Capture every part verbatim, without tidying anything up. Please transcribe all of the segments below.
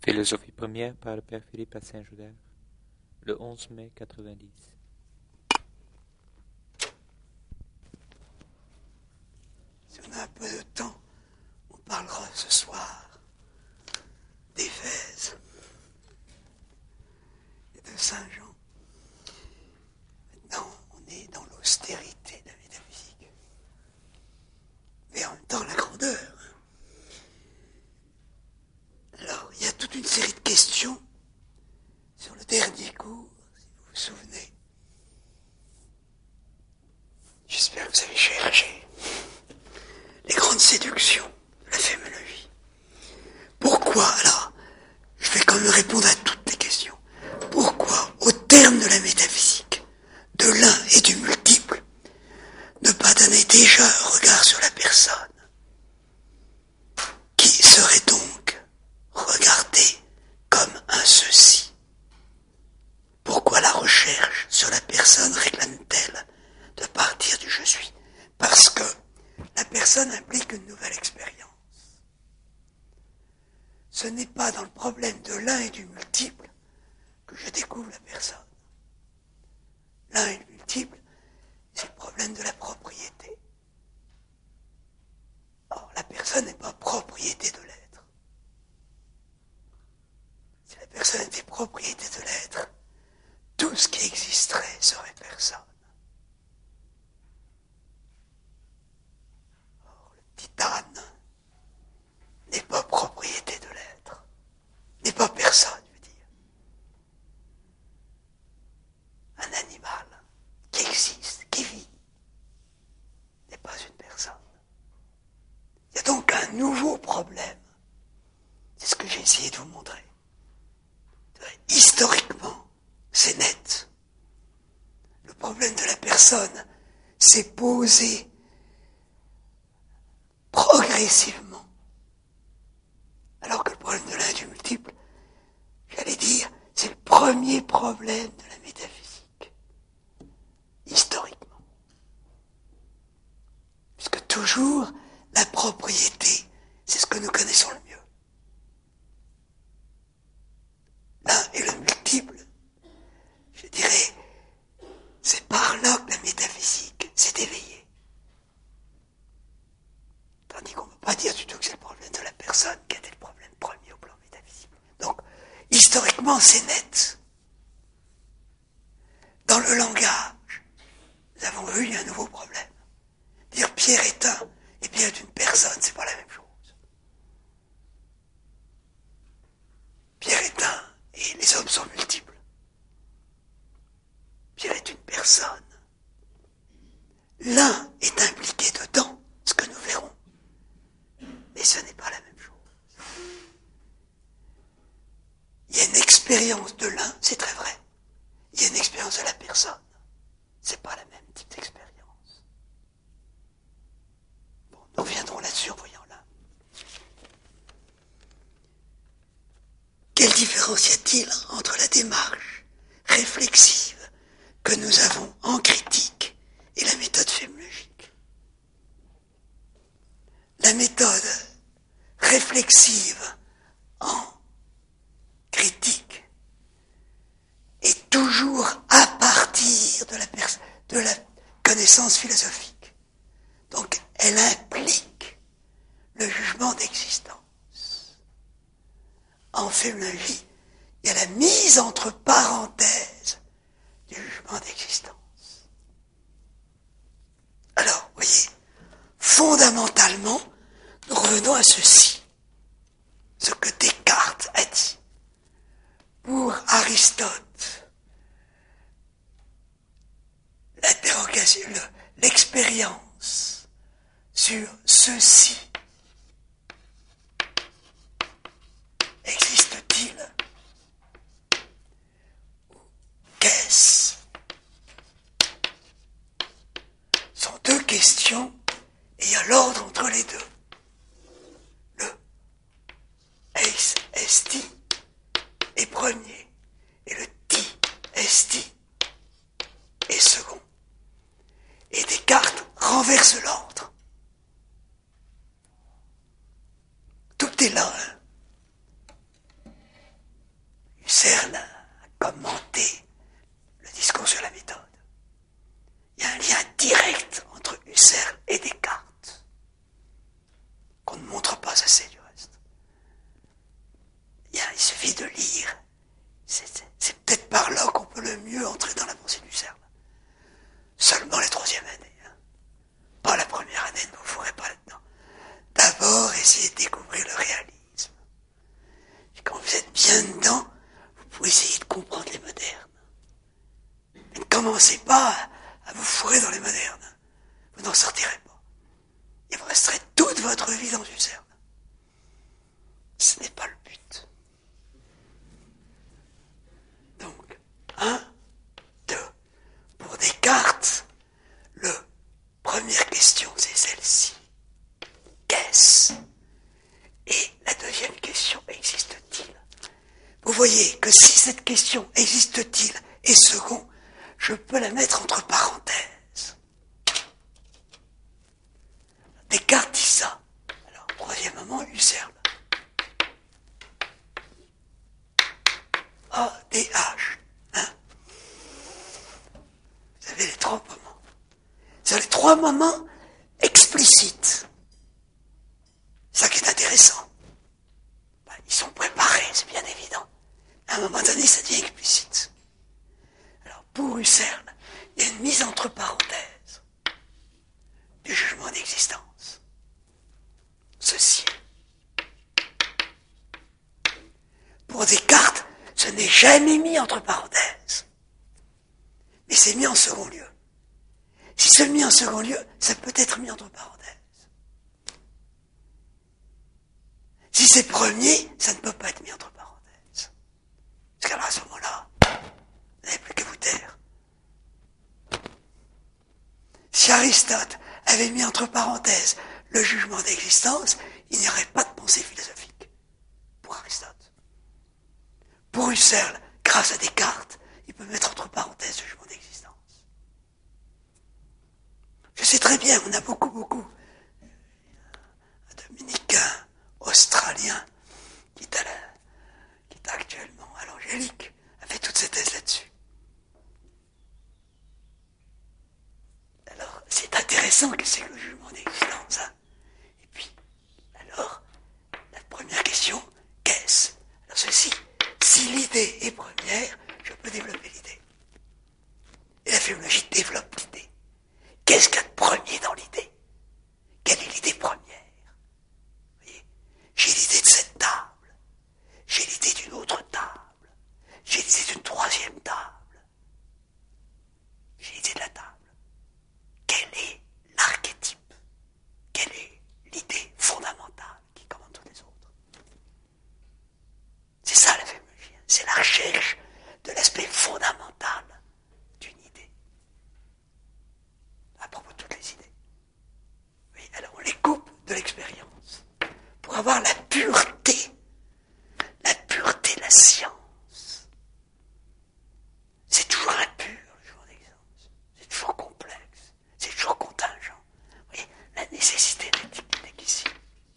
Philosophie première par le père Philippe à Saint-Joudère, le onze mai quatre-vingt-dix. Si on a un peu de temps, on parlera ce soir d'Éphèse et de Saint Jean. Maintenant, on est dans l'austérité de la métaphysique, mais en même temps la grandeur. Alors, il y a toute une série de questions sur le dernier cours, si vous vous souvenez. J'espère que vous avez cherché les grandes séductions de la phénoménologie. Pourquoi, alors, je vais quand même répondre à toutes les questions. Pourquoi, au terme de la métaphysique, de l'un et du multiple, ne pas donner déjà un regard sur la personne, qui serait donc regardée comme un ceci? Pourquoi la recherche sur la personne réclame-t-elle de partir du je suis? Parce que la personne implique une nouvelle expérience. Ce n'est pas dans le problème de l'un et du multiple que je découvre la personne. L'un et le multiple, c'est le problème de la propriété. Or, la personne n'est pas propriété de l'être. Si la personne était propriété de l'être, tout ce qui existerait serait personne. Or, le petit âne n'est pas propriété de l'être, n'est pas personne, je veux dire. Un animal qui existe, qui vit, n'est pas une personne. Il y a donc un nouveau problème. C'est ce que j'ai essayé de vous montrer. Historiquement, c'est net. Le problème de la personne s'est posé progressivement. Alors que le problème de l'un et du multiple, j'allais dire, c'est le premier problème de la métaphysique. Historiquement. Puisque toujours, la propriété, c'est ce que nous connaissons le mieux. L'un et le multiple, je dirais, c'est par là que la métaphysique s'est éveillée. Tandis qu'on ne peut pas dire du tout que c'est le problème de la personne qui était le problème premier au plan métaphysique. Donc, historiquement, c'est net. Dans le langage, nous avons vu, il y a un nouveau problème. Dire Pierre est un et Pierre est une personne, c'est pas la même chose. Pierre est un et les hommes sont multiples. Pierre est une personne. L'un est impliqué dedans, ce que nous verrons. Mais ce n'est pas la même chose. Il y a une expérience de l'un, c'est très vrai. Il y a une expérience de la personne. C'est pas la même type d'expérience. Bon, nous reviendrons là-dessus en voyant l'un. Quelle différence y a-t-il entre la démarche réflexive que nous avons en critique et la méthode phénoménologique? La méthode réflexive en critique est toujours à partir de la, pers- de la connaissance philosophique. Donc, elle implique le jugement d'existence. En phénoménologie, il y a la mise entre parenthèses du jugement d'existence. Alors, vous voyez, fondamentalement, nous revenons à ceci, ce que Descartes a dit. Pour Aristote, l'interrogation, le, l'expérience sur ceci existe-t-il? Qu'est-ce? Sont deux questions et il y a l'ordre entre les deux. Le eis esti est premier et le ti esti est second. Et Descartes renverse l'ordre. Tout est là. Hein. commenter le discours sur la méthode. Il y a un lien direct entre Husserl et Descartes, qu'on ne montre pas assez du reste. Il, y a, il suffit de lire. C'est, c'est, c'est peut-être par là qu'on peut le mieux entrer dans la pensée d'Husserl. Seulement les troisième années. Hein. Pas la première année, ne vous fourrez pas là-dedans. D'abord, essayez de découvrir le réalisme. Et quand vous êtes bien dedans, vous pouvez essayer de comprendre les modernes. Mais ne commencez pas à, à vous fourrer dans les modernes. Vous n'en sortirez pas. Et vous resterez toute votre vie dans Husserl. Ce n'est pas le but. Donc, un, deux. Pour Descartes, la première question, c'est celle-ci. Qu'est-ce ? Et la deuxième question, existe-t-il ? Vous voyez que si cette question, existe-t-il, est second, je peux la mettre entre parenthèses. Descartes dit ça. Alors, troisièmement, Husserl. A, D, H. Hein? Vous avez les trois moments. C'est les trois moments explicites. C'est ça qui est intéressant. Ben, ils sont préparés, c'est bien évident. À un moment donné, ça devient explicite. Alors, pour Husserl, il y a une mise entre parenthèses du jugement d'existence. Ceci. Pour Descartes, ce n'est jamais mis entre parenthèses. Mais c'est mis en second lieu. Si c'est mis en second lieu, ça peut être mis entre parenthèses. Si c'est premier, ça ne peut pas être mis entre parenthèses. Parce qu'à ce moment-là, vous n'avez plus qu'à vous taire. Si Aristote avait mis entre parenthèses le jugement d'existence, il n'y aurait pas de pensée philosophique pour Aristote. Pour Husserl, grâce à Descartes, il peut mettre entre parenthèses le jugement d'existence. Je sais très bien, on a beaucoup, beaucoup. Un dominicain australien qui est, à la, qui est actuellement à l'Angélique a fait toutes ses thèses là-dessus. Alors, c'est intéressant que c'est le jugement d'existence. Hein. Et puis, alors, la première question, qu'est-ce ? Alors ceci, si l'idée est première, je peux développer l'idée. Et la phénoménologie développe l'idée. Qu'est-ce qu'il y a de premier dans l'idée ? Quelle est l'idée première ? Vous voyez ? J'ai l'idée de cette table. J'ai l'idée d'une autre table. J'ai l'idée d'une troisième table. J'ai l'idée de la table. Quel est l'archétype ? Quelle est l'idée fondamentale qui commande toutes les autres ? C'est ça la phénoménologie. C'est la recherche de l'aspect fondamental d'une idée. À propos de toutes les idées. Oui, alors on les coupe de l'expérience pour avoir la pureté, la pureté de la science. C'est toujours impur, le jugement d'existence. C'est toujours complexe, c'est toujours contingent. Vous voyez, la nécessité n'est qu'ici.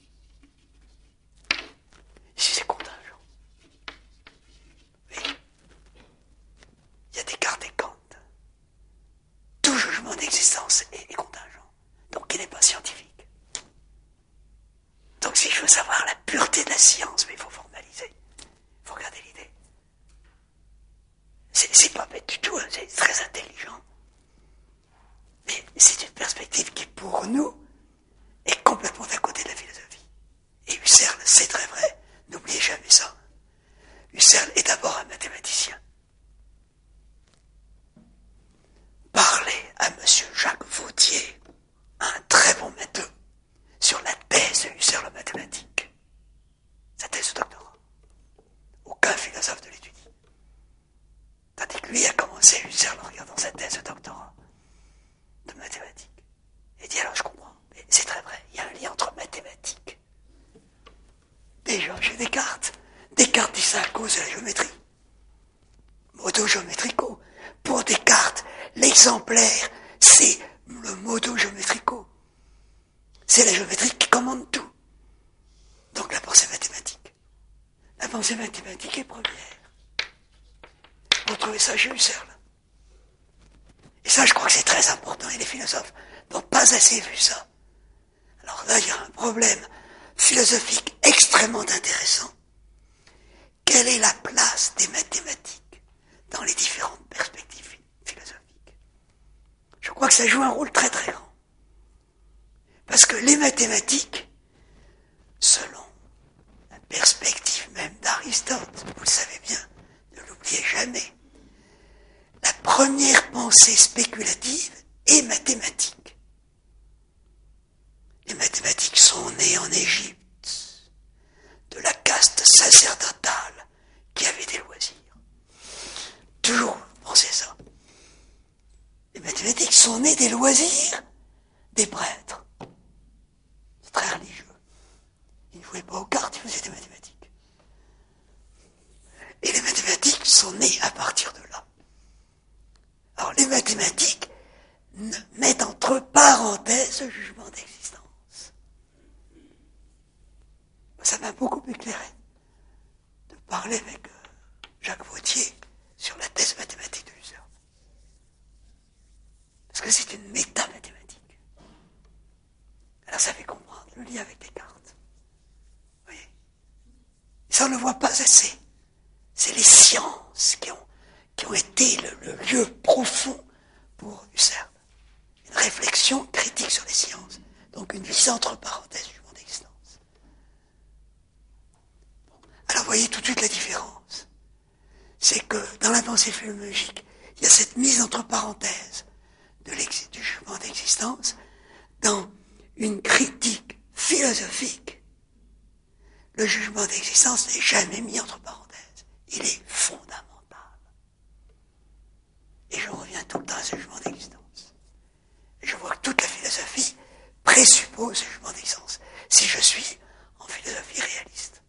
Ici, c'est contingent. Oui. Il y a Descartes et Kant. Tout jugement d'existence est, est contingent. Donc il n'est pas scientifique. Donc si je veux savoir la pureté de la science, mais il faut formaliser. Il faut regarder l'idée. C'est, c'est pas bête du tout, hein, c'est très intelligent. Mais c'est une perspective qui, pour nous, est complètement à côté de la philosophie. Et Husserl, c'est très vrai. N'oubliez jamais ça. Husserl est d'abord un mathématicien. Parlez à monsieur Jacques Vautier, un très bon matheux, sur la thèse de Husserl en mathématiques. Sa thèse de doctorat. Aucun philosophe ne l'étudie. Tandis que lui a commencé Husserl en regardant sa thèse de doctorat de mathématiques. Il dit alors je comprends, mais c'est très vrai, il y a un lien entre mathématiques. Déjà chez Descartes, Descartes dit ça à cause de la géométrie. Modo géométrico. Pour Descartes, l'exemplaire, c'est le modo géométrico. C'est la géométrie qui commande tout. Donc la pensée mathématique. La pensée mathématique est première. Vous trouvez ça chez Husserl. Et ça, je crois que c'est très important, et les philosophes n'ont pas assez vu ça. Alors là, il y a un problème philosophique extrêmement intéressant. Quelle est la place des mathématiques dans les différentes perspectives philosophiques? Je crois que ça joue un rôle très très grand. Parce que les mathématiques, selon la perspective même d'Aristote, vous le savez bien, ne l'oubliez jamais, la première pensée spéculative est mathématique. Les mathématiques sont nées en Égypte, de la caste sacerdotale qui avait des loisirs. Toujours pensez ça. Les mathématiques sont nées des loisirs des prêtres. C'est très religieux. Ils ne jouaient pas aux cartes, ils faisaient des mathématiques. Et les mathématiques sont nées à partir de là. Alors les mathématiques mettent entre parenthèses le jugement d'existence. Ça m'a beaucoup éclairé de parler avec Jacques Vautier sur la thèse mathématique de Husserl. Parce que c'est une métamathématique. Alors ça fait comprendre le lien avec les cartes. Vous voyez ? Et ça on ne le voit pas assez. C'est les sciences qui ont qui ont été le, le lieu profond pour Husserl. Une réflexion critique sur les sciences. Donc une mise entre parenthèses du jugement d'existence. Bon. Alors vous voyez tout de suite la différence. C'est que dans la pensée philologique, il y a cette mise entre parenthèses de du jugement d'existence. Dans une critique philosophique, le jugement d'existence n'est jamais mis entre parenthèses. Il est fondamental. Et je reviens tout le temps à ce jugement d'existence. Et je vois que toute la philosophie présuppose ce jugement d'existence, si je suis en philosophie réaliste.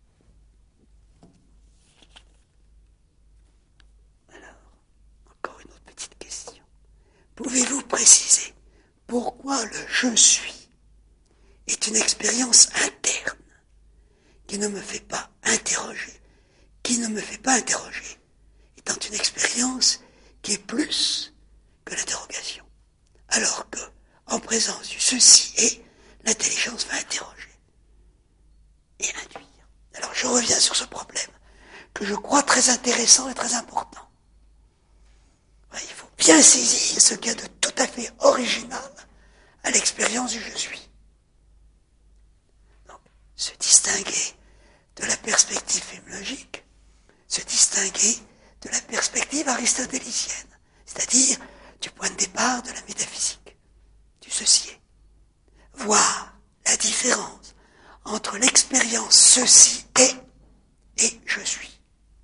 Alors, encore une autre petite question. Pouvez-vous préciser pourquoi le « je suis » est une expérience interne qui ne me fait pas interroger, qui ne me fait pas interroger, étant une expérience qui est plus que l'interrogation. Alors que, en présence du ceci et, l'intelligence va interroger et induire. Alors je reviens sur ce problème, que je crois très intéressant et très important. Ouais, il faut bien saisir ce qu'il y a de tout à fait original à l'expérience du je suis. Donc, se distinguer de la perspective philologique, se distinguer de la perspective aristotélicienne, c'est-à-dire du point de départ de la métaphysique, du ceci est. Voir la différence entre l'expérience ceci est et je suis.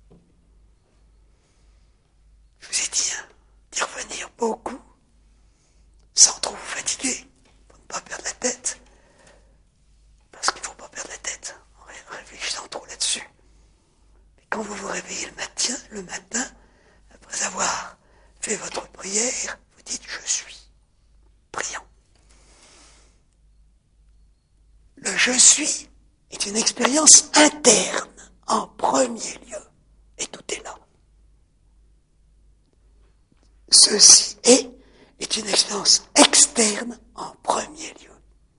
Je vous ai dit hein, d'y revenir beaucoup, sans trop vous fatiguer, pour ne pas perdre la tête, parce qu'il ne faut pas perdre la tête en réfléchissant trop là-dessus. Quand vous vous réveillez le matin, le matin, après avoir fait votre prière, vous dites « je suis ». Prions. Le « je suis » est une expérience interne, en premier lieu. Et tout est là. Ceci est, est une expérience externe, en premier lieu.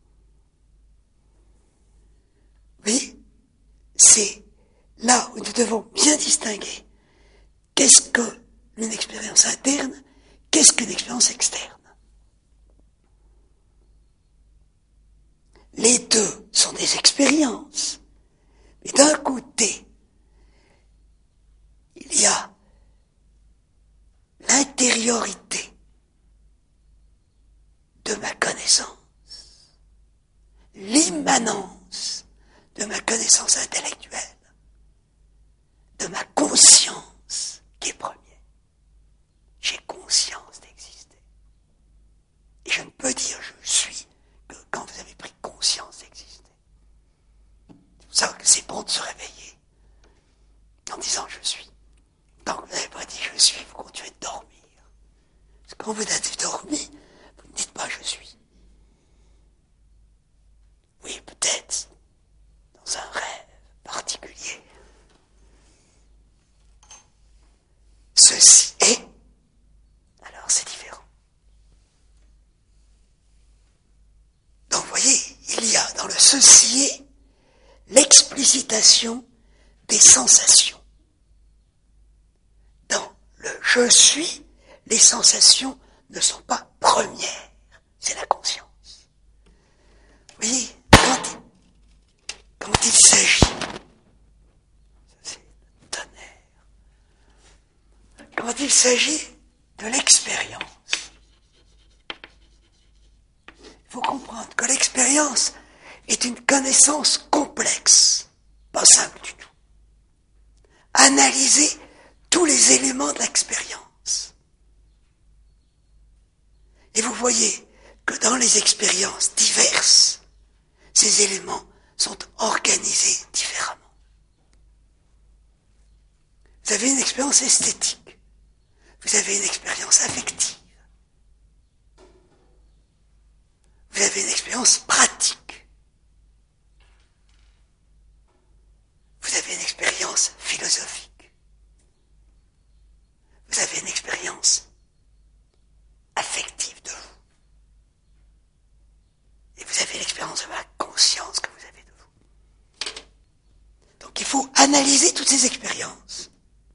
Oui, c'est là où nous devons bien distinguer qu'est-ce qu'une expérience interne, qu'est-ce qu'une expérience externe. Les deux sont des expériences, mais d'un côté, il y a l'intériorité de ma connaissance, l'immanence de ma connaissance intellectuelle, de ma conscience qui est première. J'ai conscience d'exister. Et je ne peux dire je suis que quand vous avez pris conscience d'exister. C'est pour ça que c'est bon de se réveiller en disant je suis. Tant que vous n'avez pas dit je suis, vous continuez de dormir. Parce que quand vous êtes dormi, vous ne dites pas je suis. Oui, peut-être, dans un rêve particulier. ceci est, alors c'est différent. Donc vous voyez, il y a dans le ceci est l'explicitation des sensations. Dans le je suis, les sensations ne sont pas premières, c'est la conscience. Vous voyez, quand, quand il s'agit, ça c'est le tonnerre, quand il s'agit de l'expérience, il faut comprendre que l'expérience est une connaissance complexe, pas simple du tout. Analyser tous les éléments de l'expérience. Et vous voyez que dans les expériences diverses, ces éléments sont organisés différemment. Vous avez une expérience esthétique, vous avez une expérience affective, vous avez une expérience pratique, vous avez une expérience philosophique, vous avez une expérience affective de vous, et vous avez l'expérience de la conscience que vous avez de vous. Donc il faut analyser toutes ces expériences.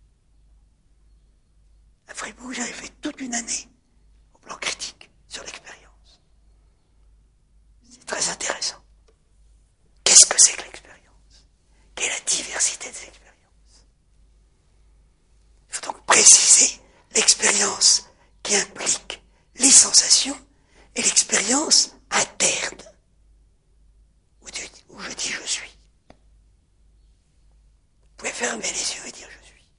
À Fribourg, j'avais fait toute une année au plan critique sur l'expérience. C'est très intéressant. Qu'est-ce que c'est que l'expérience? Quelle est la diversité des expériences? Il faut donc préciser l'expérience qui implique les sensations et l'expérience interne, où je dis je suis. Vous pouvez fermer les yeux et dire je suis.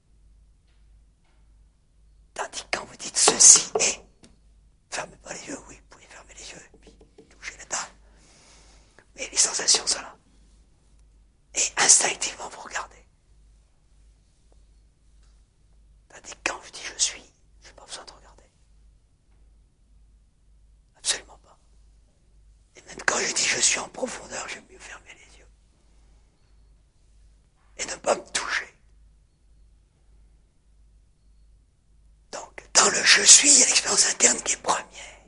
Tandis que quand vous dites ceci est, fermez pas les yeux, oui, vous pouvez fermer les yeux et puis toucher la table. Mais les sensations sont là. Et instinctivement vous regardez. Tandis que quand je dis je suis, je n'ai pas besoin de regarder. Absolument pas. Et même quand je dis je suis en profondeur, j'aime mieux fermer les yeux. Et ne pas me toucher. Donc, dans le je suis, il y a l'expérience interne qui est première.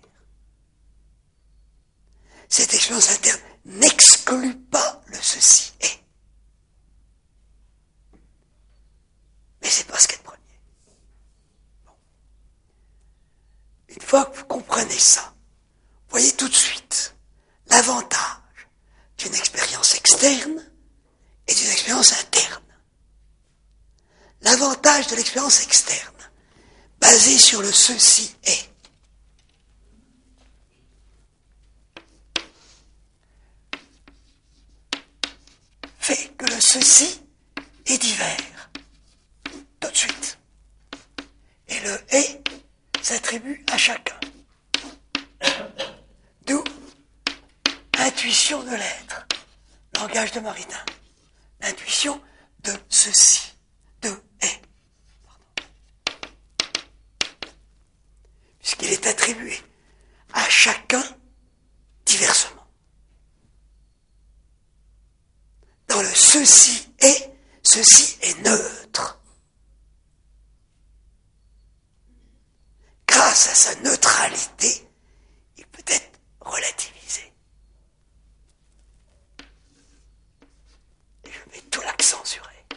Cette expérience interne n'exclut pas le ceci est. Mais c'est pas ce qui est premier. Bon. Une fois que vous comprenez ça, vous voyez tout de suite l'avantage d'une expérience externe et d'une expérience interne. L'avantage de l'expérience externe, basée sur le ceci est, fait que le ceci est divers, tout de suite. Et le est s'attribue à chacun. D'où intuition de l'être, langage de Maritain. L'intuition de ceci, de est. Pardon. Puisqu'il est attribué à chacun diversement. Dans le ceci est, ceci est neutre. Grâce à sa neutralité, il peut être relativisé. Et je mets tout l'accent sur elle.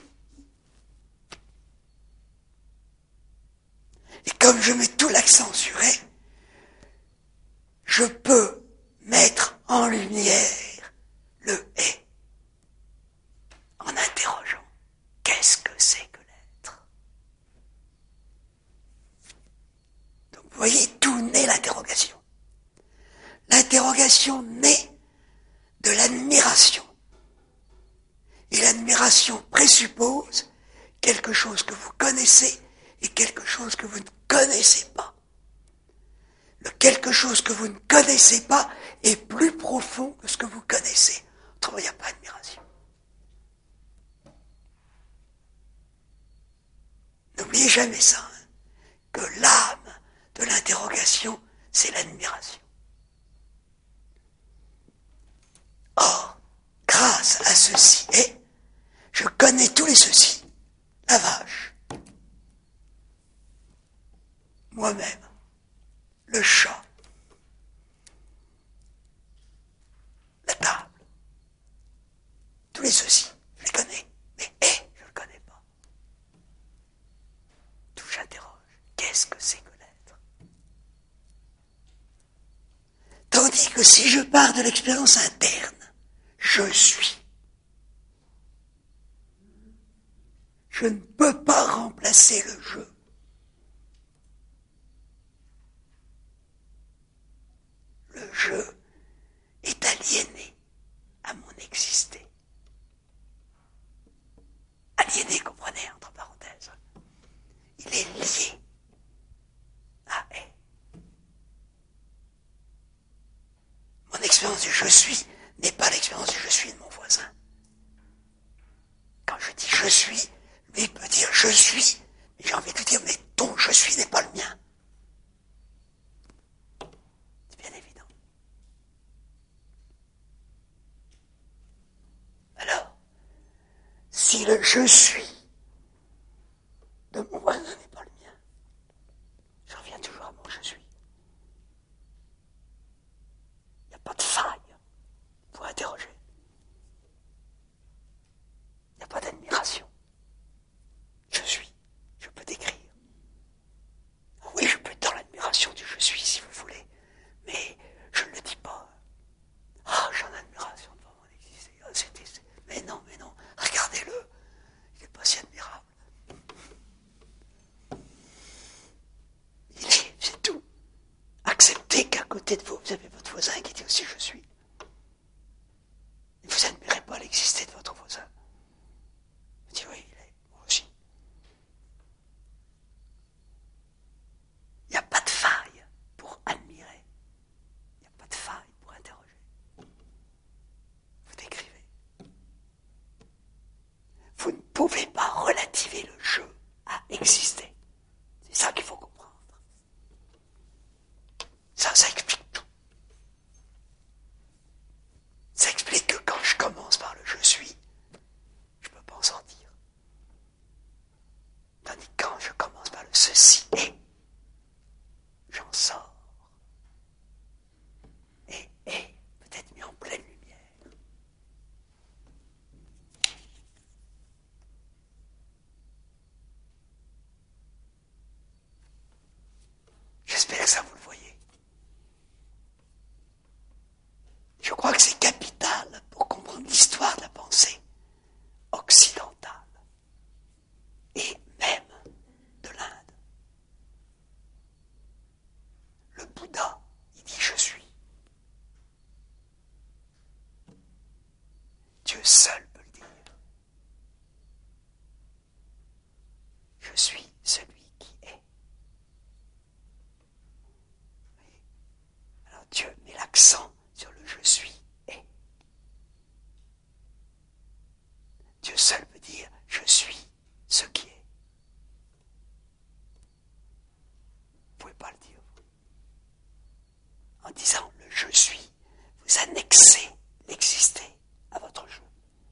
Et comme je mets tout l'accent sur elle, je peux mettre en lumière le est. En interrogeant, qu'est-ce que c'est que l'être? Donc vous voyez, d'où naît l'interrogation. L'interrogation naît de l'admiration. Et l'admiration présuppose quelque chose que vous connaissez et quelque chose que vous ne connaissez pas. Le quelque chose que vous ne connaissez pas est plus profond que ce que vous connaissez. Autrement, il n'y a pas d'admiration. N'oubliez jamais ça, hein, que l'âme de l'interrogation, c'est l'admiration. Or, grâce à ceci est, je connais tous les ceci. La vache, moi-même, le chat, la table, tous les ceci, je les connais, mais hé, je ne le connais pas. D'où j'interroge, qu'est-ce que c'est que l'être? Tandis que si je pars de l'expérience interne, je suis. Je ne peux pas remplacer le je. Le je est aliéné à mon exister. Aliéné, comprenez, entre parenthèses. Il est lié à elle. Mon expérience du je suis n'est pas l'expérience du je suis de mon voisin. Quand je dis je suis, lui il peut dire je suis, mais j'ai envie de lui dire mais ton je suis n'est pas le mien. C'est bien évident. Alors, si le je suis de mon voisin n'est pas le mien, je reviens toujours à mon je suis. Il n'y a pas de faille pour interroger. Il n'y a pas d'admiration. Je suis. Je peux décrire. Oui, je peux être dans l'admiration du je suis si vous voulez, mais je ne le dis pas. Ah, j'ai une admiration devant mon existence. Ah, c'était, mais non, mais non. Regardez-le. Il n'est pas si admirable. Il est, c'est tout. Acceptez qu'à côté de vous, vous avez votre voisin qui dit aussi je suis. Et vous n'admirez pas l'existence de votre voisin. Vous dites oui, il est, moi aussi. Il n'y a pas de faille pour admirer. Il n'y a pas de faille pour interroger. Vous décrivez. Vous ne pouvez pas relativer le je à exister. C'est ça qu'il faut comprendre. Ça, ça explique tout. Ça explique que quand je commence par le je suis, je ne peux pas en sortir. Tandis que quand je commence par le ceci est, j'en sors. Et est peut-être mis en pleine lumière. J'espère que ça vous le voyez. Je crois que c'est capital pour comprendre l'histoire de la pensée occidentale et même de l'Inde. Le Bouddha, il dit je suis. Dieu seul peut le dire. Je suis celui qui est. Oui. Alors Dieu met l'accent sur le je suis est. Dieu seul peut dire je suis ce qui est. Vous ne pouvez pas le dire. En disant le je suis, vous annexez l'exister à votre je.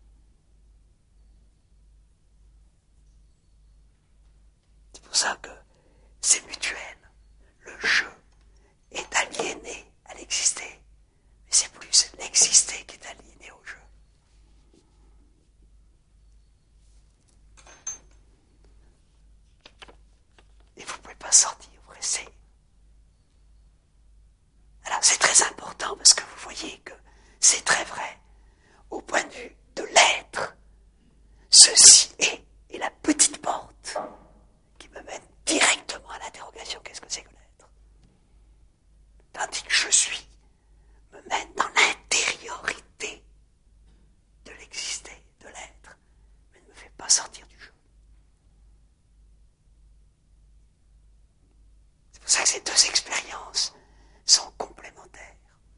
C'est pour ça que c'est mutuel. Le je est aliéné à l'exister, mais c'est plus l'exister qui est aliéné au je. Et vous ne pouvez pas sortir, vous restez. Alors c'est très important parce que vous voyez que c'est très vrai. Au point de vue de l'être, ceci est, est la petite porte qui me mène directement à l'interrogation qu'est-ce que c'est que l'être. Tandis que je suis me mène dans l'intériorité de l'exister, de l'être, mais ne me fait pas sortir du jeu. C'est pour ça que ces deux expériences sont complémentaires.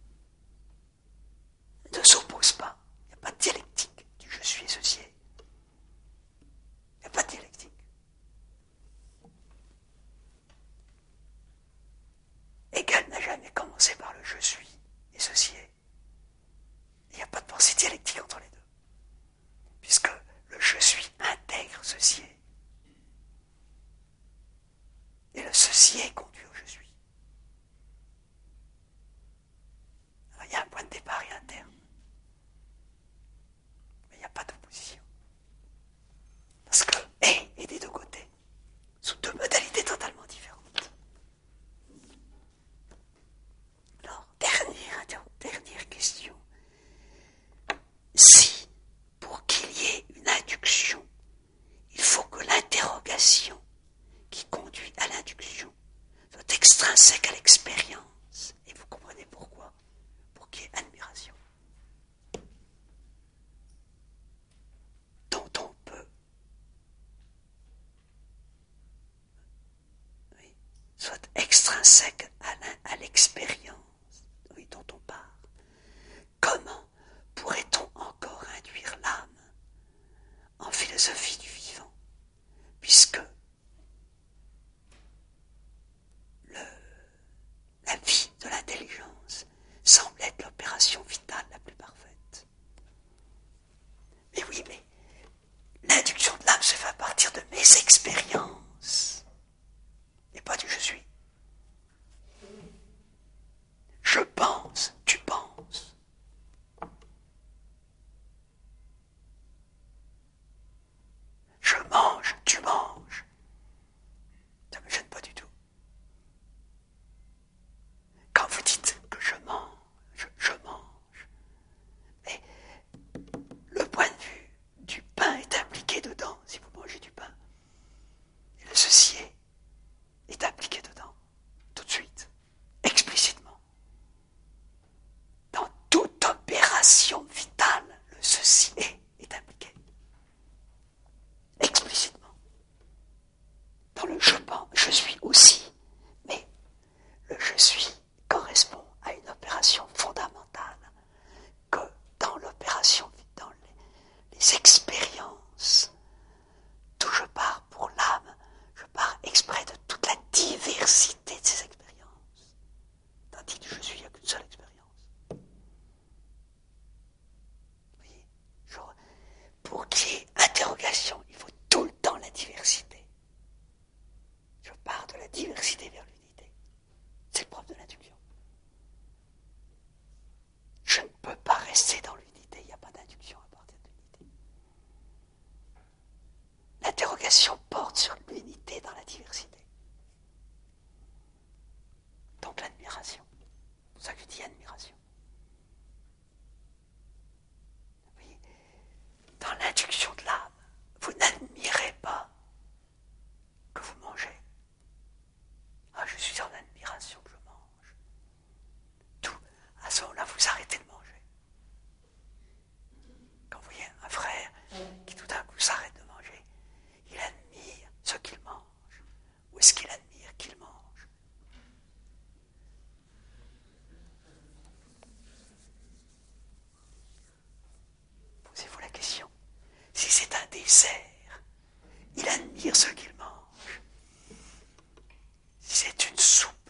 Elles ne s'opposent pas. Il n'y a pas de dialectique du je suis associé. Il n'y a pas de dialectique. Hegel n'a jamais commencé par le je suis et ceci est. Il n'y a pas de pensée dialectique entre les deux. Puisque le je suis intègre ceci est. Et le ceci est conduit au l'interrogation qui conduit à l'induction soit extrinsèque à l'expérience. Et vous comprenez pourquoi? Pour qu'il y ait admiration. Dont on peut, oui, soit extrinsèque à, à l'expérience, oui, dont on parle. Comment pourrait-on encore induire l'âme en philosophie du vivant, puisque le, la vie de l'intelligence semble être l'opération vitale la plus parfaite. Mais oui, mais l'induction de l'âme se fait à partir de mes expériences, et pas du je suis. Je pense, tu penses. Je mange, tu manges. Ça ne me gêne pas du tout. Quand vous dites que je mange, je, je mange, mais le point de vue du pain est impliqué dedans, si vous mangez du pain. Et le ceci est, est impliqué dedans, tout de suite, explicitement. Dans toute opération vitale, le ceci est, est impliqué. Explicitement. Dans le je pense, je suis aussi, mais le je suis correspond à une opération fondamentale que dans l'opération, dans les, les expériences, d'où je pars pour l'âme, je pars exprès de toute la diversité de ces expériences. Tandis que je suis, il n'y a qu'une seule expérience. Vous voyez, genre, pour qu'il y ait interrogation, il faut tout le temps la diversité. Je pars de la diversité vers l'unité. C'est le propre de l'induction. Je ne peux pas rester dans l'unité, il n'y a pas d'induction à partir de l'unité. L'interrogation porte sur l'unité dans la diversité. Donc l'admiration. C'est pour ça que je dis admiration. Vous voyez, dans l'induction de l'âme, vous n'admirez pas que vous mangez. Ah, je suis en admiration que je mange. Tout, à ce moment-là, vous arrêtez de manger. Quand vous voyez un frère qui tout d'un coup s'arrête de manger, il admire ce qu'il mange. Ou est-ce qu'il admire qu'il mange? Posez-vous la question. Si c'est un dessert, il admire ce qu'il mange. Si c'est une soupe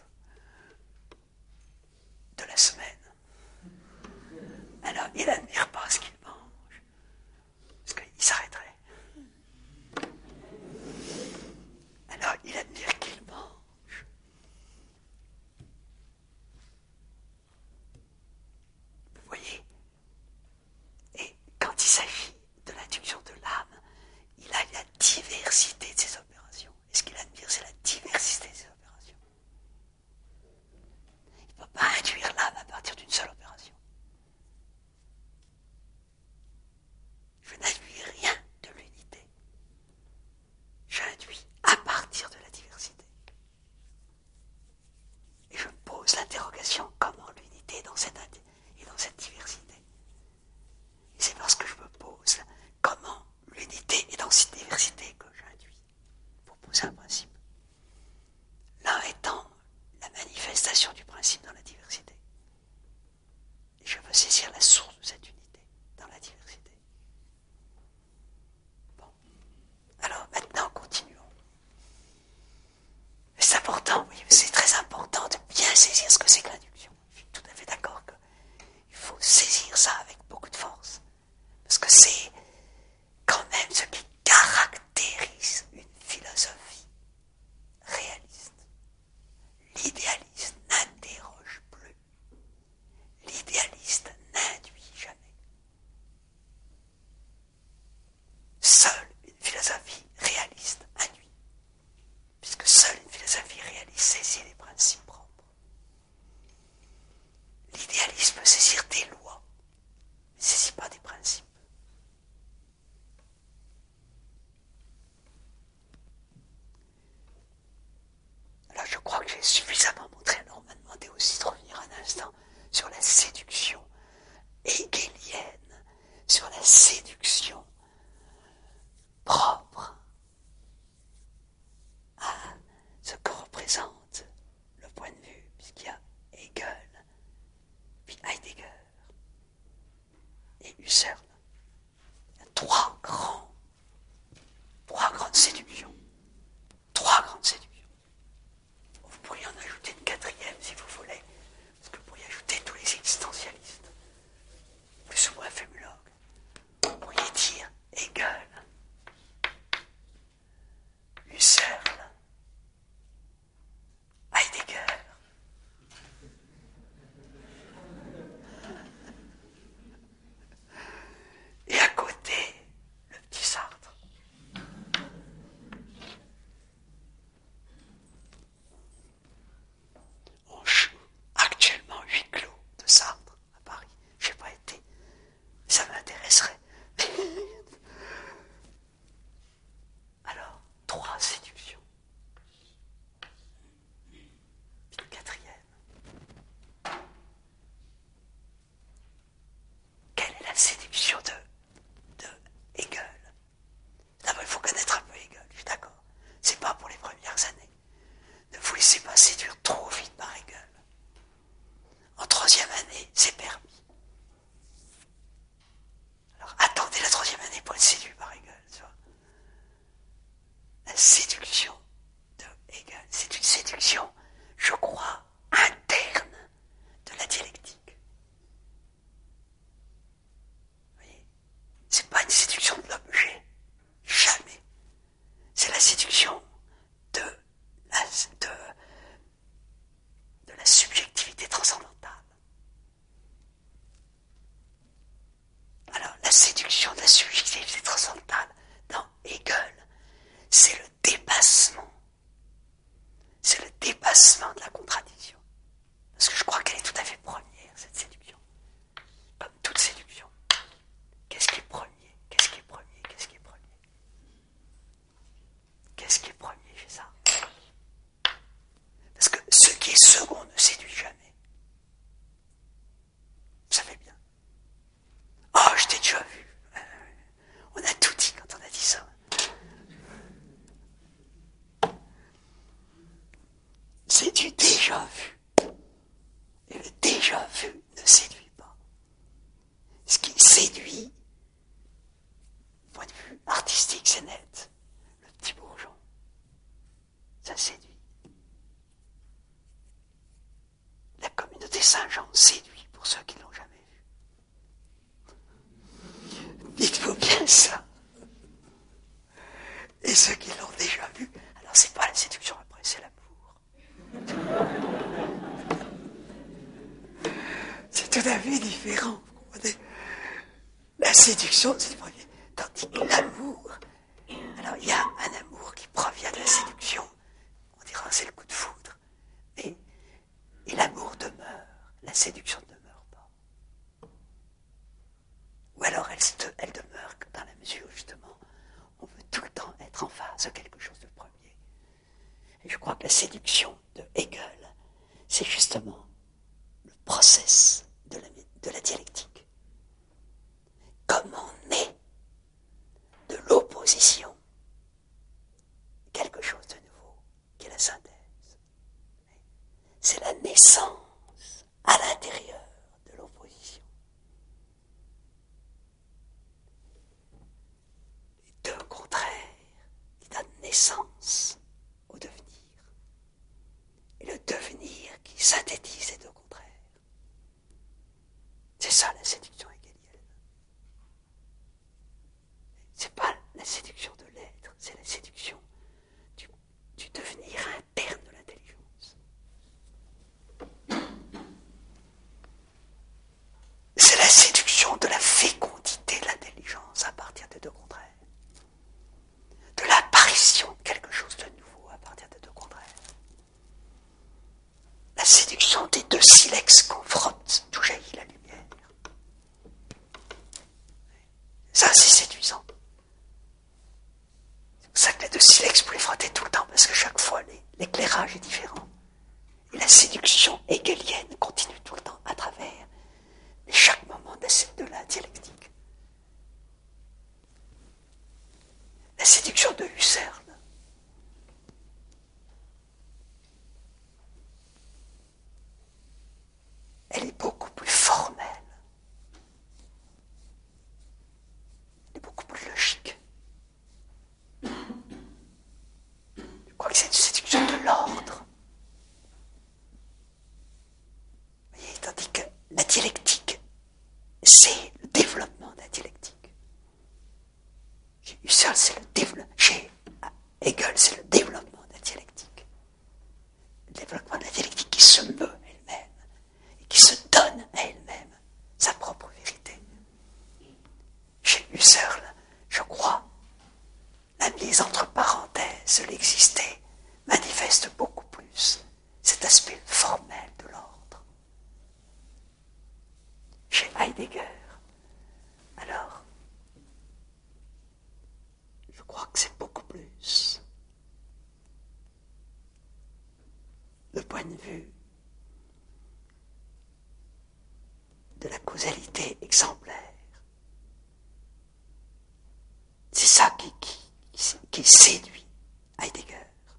de la semaine, alors il n'admire pas ce qu'il mange, parce qu'il s'arrêterait. Alors il admire qu'il mange. Vous voyez? Et quand il s'agit de l'induction de l'âme, il a la diversité de ses opérations. le dépassement. C'est le dépassement de la contradiction. Parce que je crois qu'elle est tout à fait première, cette séduction. Comme toute séduction. Qu'est-ce qui est premier? Qu'est-ce qui est premier? Qu'est-ce qui est premier? Qu'est-ce qui est premier chez ça? Parce que ce qui est second ne séduit jamais. Vous savez bien. Oh, je t'ai déjà vu. On a tout dit quand on a dit ça. C'est du déjà vu. Et le déjà vu ne séduit pas. Ce qui séduit, du point de vue artistique, c'est net. Le petit bourgeon. Ça séduit. La communauté Saint-Jean séduit pour ceux qui ne l'ont jamais vu. Dites-vous bien ça. Et ceux qui l'ont déjà vu, alors c'est pas la séduction après, c'est l'amour. C'est tout à fait différent, vous comprenez? La séduction, c'est le premier. Tandis que l'amour, alors il y a un amour qui provient de la séduction. On dira c'est le coup de foudre. Mais, et l'amour demeure. La séduction ne demeure pas. Ou alors elle, elle demeure dans la mesure où justement on veut tout le temps être en face de quelque chose de premier. Et je crois que la séduction de Hegel, c'est justement le process de la, de la dialectique. Comment naît de l'opposition quelque chose de nouveau, qui est la synthèse. C'est la naissance à l'intérieur de l'opposition. Les deux contraires qui donnent naissance au devenir. Et le devenir qui synthétise les deux contraires. C'est ça la séduction hegelienne. C'est pas la séduction de l'être, c'est la séduction du, du devenir interne de l'intelligence. C'est la séduction de la fécondité de l'intelligence à partir des deux contraires. De l'apparition de quelque chose de nouveau à partir des deux contraires. La séduction des deux silex qu'on frotte, d'où jaillit la lumière. Ça, c'est séduisant. C'est pour ça que les deux silex, vous les frottez tout le temps, parce que chaque fois, les, l'éclairage est différent. Et la séduction hegelienne continue tout le temps à travers chaque moment de la dialectique. La séduction de Husserl, elle est beaucoup plus formelle. Elle est beaucoup plus logique. Je crois que c'est une séduction de l'ordre. Vous voyez, tandis que la dialectique, c'est le développement de la dialectique. Chez Husserl, c'est le développement. Chez Hegel, c'est le développement de la dialectique. Le développement de la dialectique qui se meut elle-même et qui se donne à elle-même sa propre vérité. Chez Husserl, je crois, la mise entre parenthèses de l'existé manifeste beaucoup plus cet aspect formel de l'ordre. Chez Heidegger, alors, je crois que c'est beaucoup plus le point de vue de la causalité exemplaire. C'est ça qui, qui, qui séduit Heidegger.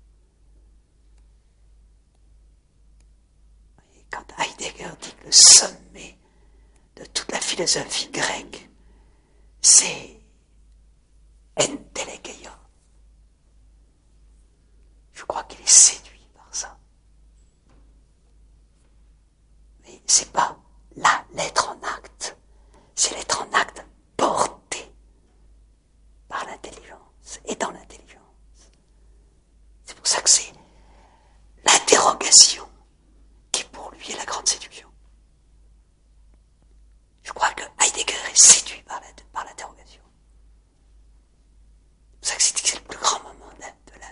Et quand Heidegger dit que le sommet de toute la philosophie grecque, c'est entelegeia. Je crois qu'il est séduit par ça. Mais c'est pas là l'être en acte, c'est l'être en acte porté par l'intelligence et dans l'intelligence. C'est pour ça que c'est l'interrogation qui pour lui est la grande séduction. Je crois que Heidegger est séduit par, la, par l'interrogation. C'est pour ça que c'est, c'est le plus grand moment de la, de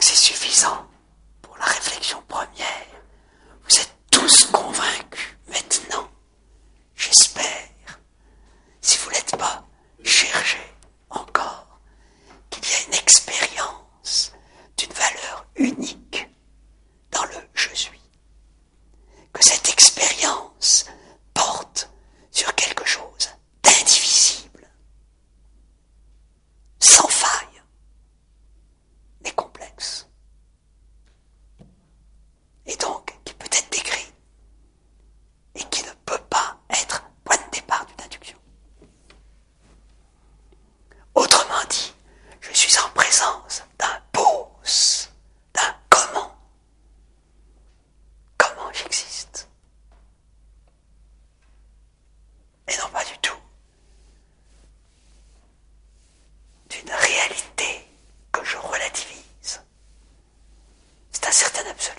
c'est suffisant pour la réflexion première. Vous êtes tous convaincus maintenant, j'espère. Si vous ne l'êtes pas, cherchez encore qu'il y a une expérience d'une valeur unique dans le « je suis ». Que cette expérience porte sur quelque chose d'indivisible, sans faille, mais complexe. Et donc, qui peut être décrit et qui ne peut pas être point de départ d'une induction. Autrement dit, je suis en présence d'un pause, d'un comment. Comment j'existe. Et non pas du tout d'une réalité que je relativise. C'est un certain absolu.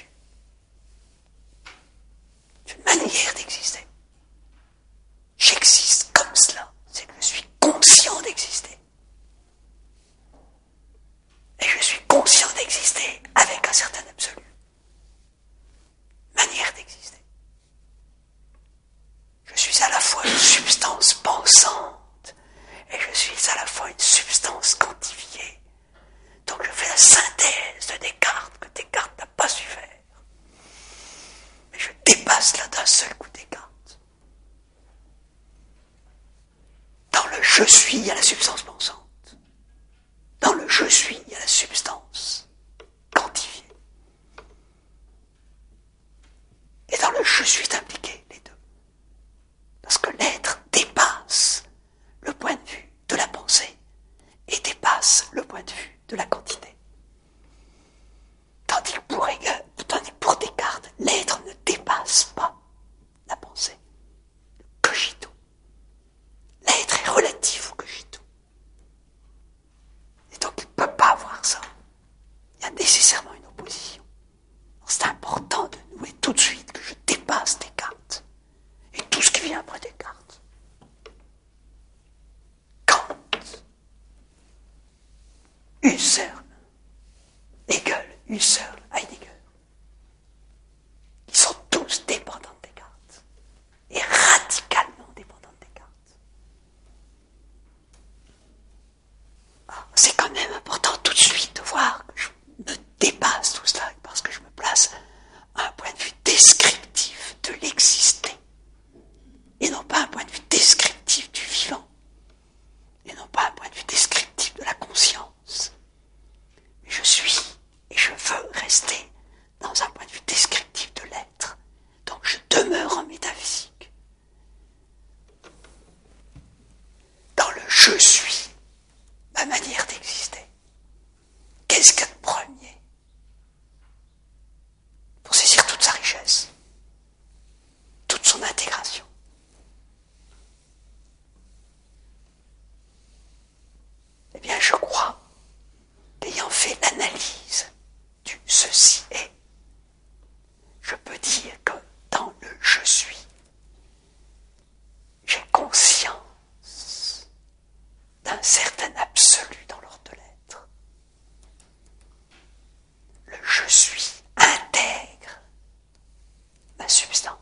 C'est une manière d'exister. J'existe comme cela, c'est que je suis conscient d'exister. Et je suis conscient d'exister avec un certain absolu. Manière d'exister. Je suis à la fois une substance pensante et je suis à la fois une substance quantifiée. Donc je fais la synthèse de Descartes que Descartes n'a pas su faire. Mais je dépasse là d'un seul coup Descartes. Dans le je suis, il y a la substance pensante. Dans le je suis, il y a la substance quantifiée. Et dans le je suis impliqué, les deux. Parce que l'être dépasse le point de vue de la pensée et dépasse le point de vue de la quantité. Tandis que pour Hegel, tandis que pour Descartes, l'être ne dépasse pas la pensée. Le cogito. L'être est relatif au cogito. Et donc il ne peut pas avoir ça. Il y a nécessairement une opposition. Alors, c'est important de nouer tout de suite que je dépasse Descartes et tout ce qui vient après Descartes. Kant, Husserl, Hegel, Husserl, Heidegger. Ils sont tous dépendants de Descartes et radicalement dépendants de Descartes. Alors, c'est quand même important tout de suite de voir que je me dépasse tout cela parce que je me place à un point de vue descriptif de l'exister et non pas un point de vue descriptif du vivant et non pas un point de vue descriptif de la conscience. Mais je suis et je veux rester dans un point de vue descriptif de l'être. Donc je demeure en métaphysique. Dans le je suis, ma manière d'exister. Qu'est-ce qu'il y a de premier pour saisir toute sa richesse, toute son intégration? Eh bien, je crois qu'ayant fait l'analyse du ceci est, je peux dire que dans le je suis, j'ai conscience d'un certain absolu dans l'ordre de l'être. Le je suis intègre ma substance.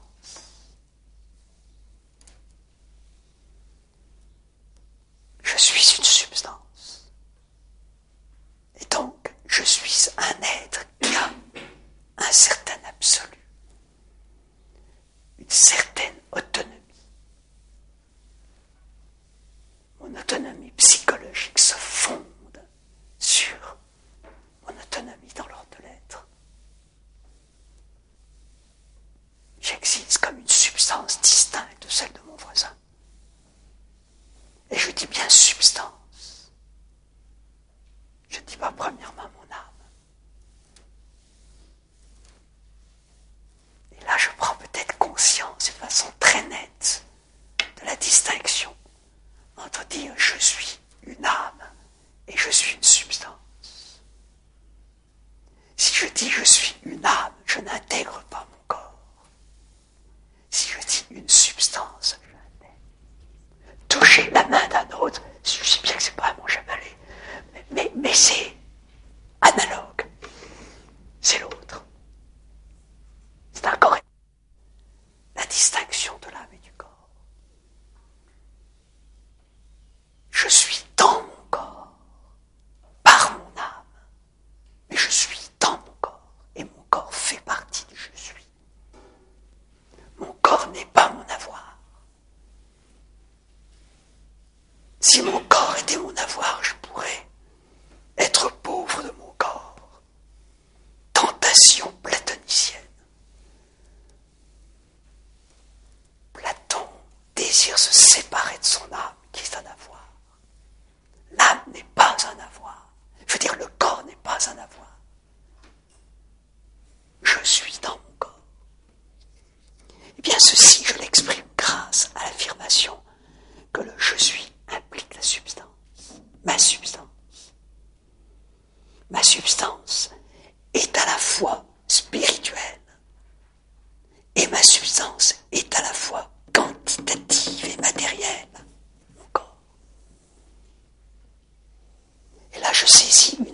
Je suis une substance. Et donc, je suis un être qui a un certain absolu, une certaine autonomie. Mon autonomie psychologique se fonde sur mon autonomie dans l'ordre de l'être. J'existe comme une substance distincte de celle de mon voisin. Et je dis bien substance. Je ne dis pas premièrement mon âme. Et là, je prends peut-être conscience de façon très nette de la distinction entre dire je suis une âme et je suis une substance. Si je dis je suis une âme, je n'intègre pas mon corps. Si je dis une substance, je l'intègre. Toucher la main d'un autre, je sais bien que c'est pas un bon chevalet, mais, mais, mais c'est analogue. désir se séparer de son âme, qui est un avoir. L'âme n'est pas un avoir. Je veux dire, le corps n'est pas un avoir. Je suis dans mon corps. Eh bien, ceci, je l'exprime grâce à l'affirmation que le je suis implique la substance, ma substance. Ma substance est à la fois spirituelle et ma substance est à la fois quantitative et matérielle, mon corps. Et là, je saisis une